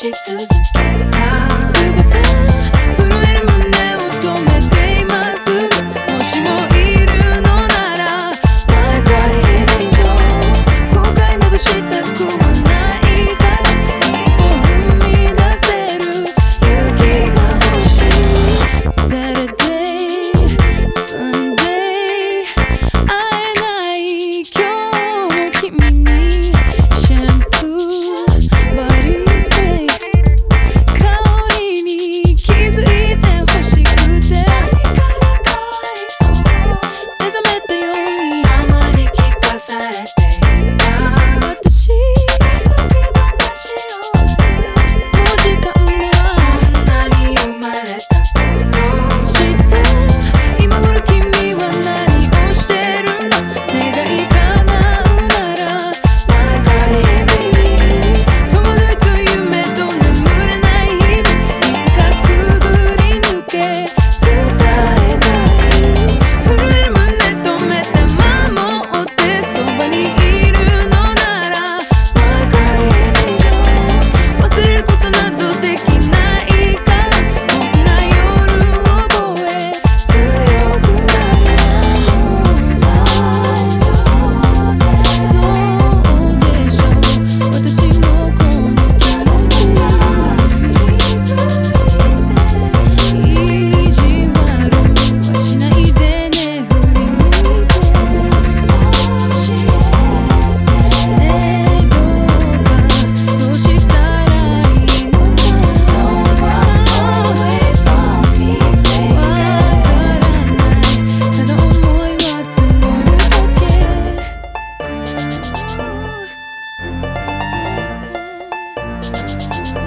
し続けた姿震える胸を止めて今すぐもしもいるのなら My guardian angel 後悔などしたくはないから一歩踏み出せる勇気が欲しい Saturday Sunday 会えない今日も君にシャンプーバディスプレイ香りに気づいて欲しくて目覚めたようにあまり聞かされていた私もう時間はこんなに生まれたこと知って今頃君は何をしてるの願い叶うなら My guardian baby 戸惑いと夢と眠れない日々いつかくぐり抜け伝えたい震える胸止めて守ってそばにいるのなら My guardian angel 忘れることなどできないからこんな夜を越え強くなるそうでしょう私のこの気持ち意地悪はしないでね振り向いて教えてどうかどうしたらいいのか Don't walk away from me baby わからないただ思いは積もるだけ